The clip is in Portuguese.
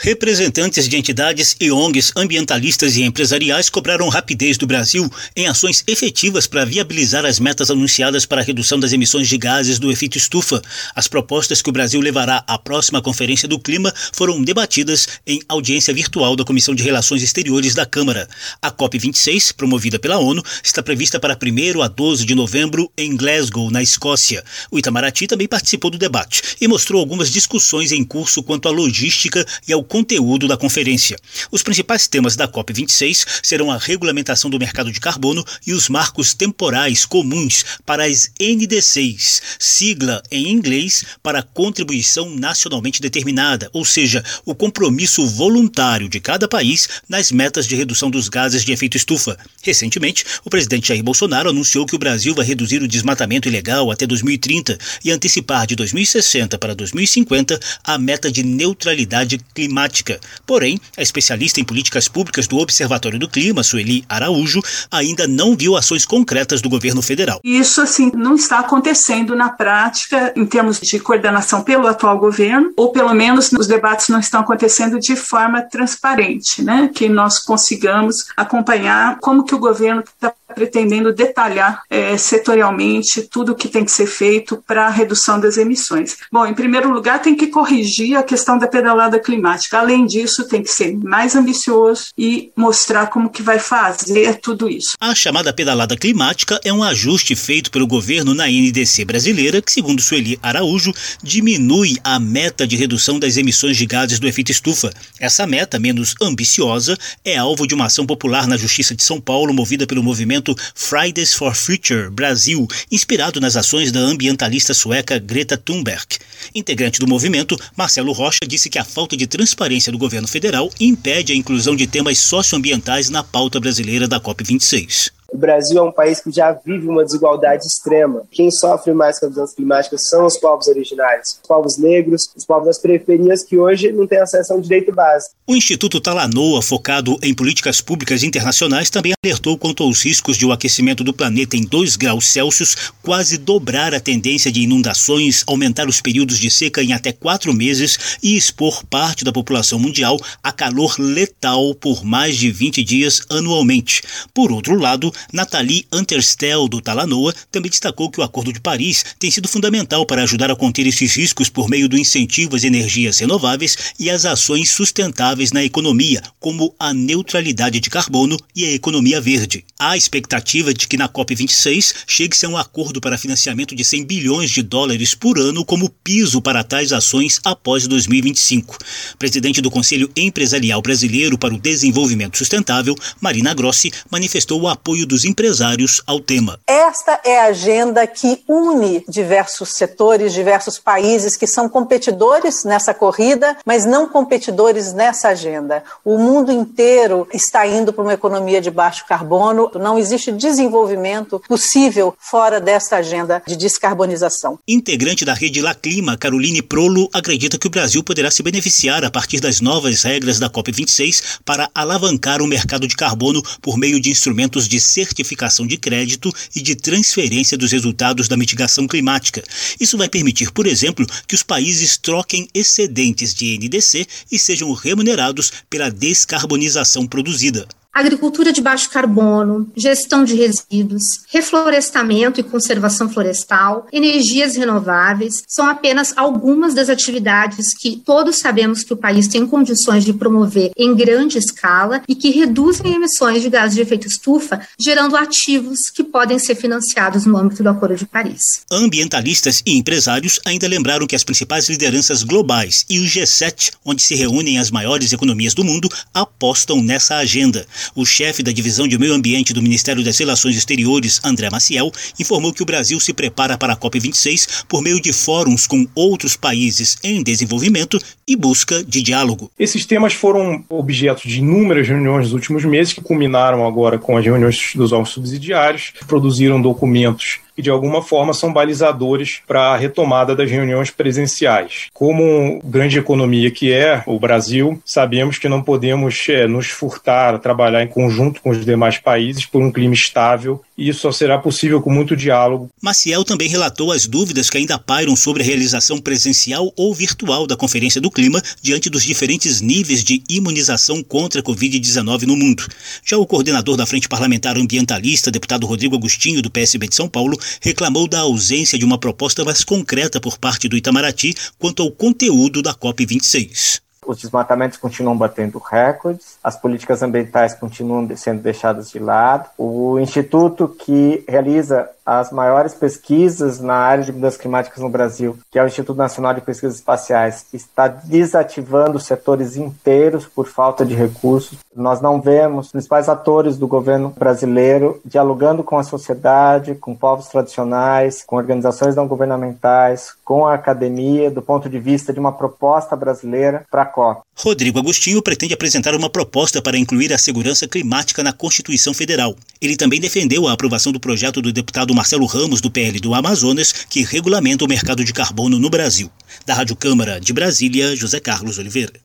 Representantes de entidades e ONGs ambientalistas e empresariais cobraram rapidez do Brasil em ações efetivas para viabilizar as metas anunciadas para a redução das emissões de gases do efeito estufa. As propostas que o Brasil levará à próxima Conferência do Clima foram debatidas em audiência virtual da Comissão de Relações Exteriores da Câmara. A COP26, promovida pela ONU, está prevista para 1º a 12 de novembro em Glasgow, na Escócia. O Itamaraty também participou do debate e mostrou algumas discussões em curso quanto à logística e ao conteúdo da conferência. Os principais temas da COP26 serão a regulamentação do mercado de carbono e os marcos temporais comuns para as NDCs, sigla em inglês para Contribuição Nacionalmente Determinada, ou seja, o compromisso voluntário de cada país nas metas de redução dos gases de efeito estufa. Recentemente, o presidente Jair Bolsonaro anunciou que o Brasil vai reduzir o desmatamento ilegal até 2030 e antecipar de 2060 para 2050 a meta de neutralidade climática. Porém, a especialista em políticas públicas do Observatório do Clima, Sueli Araújo, ainda não viu ações concretas do governo federal. Isso, não está acontecendo na prática em termos de coordenação pelo atual governo, ou pelo menos os debates não estão acontecendo de forma transparente, né? Que nós consigamos acompanhar como que o governo está pretendendo detalhar setorialmente tudo o que tem que ser feito para a redução das emissões. Bom, em primeiro lugar, tem que corrigir a questão da pedalada climática. Além disso, tem que ser mais ambicioso e mostrar como que vai fazer tudo isso. A chamada pedalada climática é um ajuste feito pelo governo na NDC brasileira, que, segundo Sueli Araújo, diminui a meta de redução das emissões de gases do efeito estufa. Essa meta, menos ambiciosa, é alvo de uma ação popular na Justiça de São Paulo, movida pelo movimento Fridays for Future Brasil, inspirado nas ações da ambientalista sueca Greta Thunberg. Integrante do movimento, Marcelo Rocha disse que a falta de transparência do governo federal impede a inclusão de temas socioambientais na pauta brasileira da COP26. O Brasil é um país que já vive uma desigualdade extrema. Quem sofre mais com as mudanças climáticas são os povos originários, os povos negros, os povos das periferias que hoje não têm acesso a um direito básico. O Instituto Talanoa, focado em políticas públicas internacionais, também alertou quanto aos riscos de o aquecimento do planeta em 2 graus Celsius quase dobrar a tendência de inundações, aumentar os períodos de seca em até 4 meses e expor parte da população mundial a calor letal por mais de 20 dias anualmente. Por outro lado, Nathalie Anterstel, do Talanoa, também destacou que o Acordo de Paris tem sido fundamental para ajudar a conter esses riscos por meio do incentivo às energias renováveis e às ações sustentáveis na economia, como a neutralidade de carbono e a economia verde. Há expectativa de que na COP26 chegue-se a um acordo para financiamento de 100 bilhões de dólares por ano como piso para tais ações após 2025. Presidente do Conselho Empresarial Brasileiro para o Desenvolvimento Sustentável, Marina Grossi, manifestou o apoio dos empresários ao tema. Esta é a agenda que une diversos setores, diversos países que são competidores nessa corrida, mas não competidores nessa agenda. O mundo inteiro está indo para uma economia de baixo carbono. Não existe desenvolvimento possível fora dessa agenda de descarbonização. Integrante da rede La Clima, Caroline Prolo, acredita que o Brasil poderá se beneficiar a partir das novas regras da COP26 para alavancar o mercado de carbono por meio de instrumentos de certificação de crédito e de transferência dos resultados da mitigação climática. Isso vai permitir, por exemplo, que os países troquem excedentes de NDC e sejam remunerados pela descarbonização produzida. Agricultura de baixo carbono, gestão de resíduos, reflorestamento e conservação florestal, energias renováveis, são apenas algumas das atividades que todos sabemos que o país tem condições de promover em grande escala e que reduzem emissões de gases de efeito estufa, gerando ativos que podem ser financiados no âmbito do Acordo de Paris. Ambientalistas e empresários ainda lembraram que as principais lideranças globais e o G7, onde se reúnem as maiores economias do mundo, apostam nessa agenda. O chefe da Divisão de Meio Ambiente do Ministério das Relações Exteriores, André Maciel, informou que o Brasil se prepara para a COP26 por meio de fóruns com outros países em desenvolvimento e busca de diálogo. Esses temas foram objeto de inúmeras reuniões nos últimos meses, que culminaram agora com as reuniões dos órgãos subsidiários, produziram documentos e de alguma forma são balizadores para a retomada das reuniões presenciais. Como grande economia que é o Brasil, sabemos que não podemos nos furtar a trabalhar em conjunto com os demais países por um clima estável, e isso só será possível com muito diálogo. Maciel também relatou as dúvidas que ainda pairam sobre a realização presencial ou virtual da Conferência do Clima diante dos diferentes níveis de imunização contra a Covid-19 no mundo. Já o coordenador da Frente Parlamentar Ambientalista, deputado Rodrigo Agostinho, do PSB de São Paulo, reclamou da ausência de uma proposta mais concreta por parte do Itamaraty quanto ao conteúdo da COP26. Os desmatamentos continuam batendo recordes, as políticas ambientais continuam sendo deixadas de lado. O instituto que realiza as maiores pesquisas na área de mudanças climáticas no Brasil, que é o Instituto Nacional de Pesquisas Espaciais, está desativando setores inteiros por falta de recursos. Nós não vemos os principais atores do governo brasileiro dialogando com a sociedade, com povos tradicionais, com organizações não governamentais, com a academia, do ponto de vista de uma proposta brasileira para a COP. Rodrigo Agostinho pretende apresentar uma proposta para incluir a segurança climática na Constituição Federal. Ele também defendeu a aprovação do projeto do deputado Marcelo Ramos, do PL do Amazonas, que regulamenta o mercado de carbono no Brasil. Da Rádio Câmara de Brasília, José Carlos Oliveira.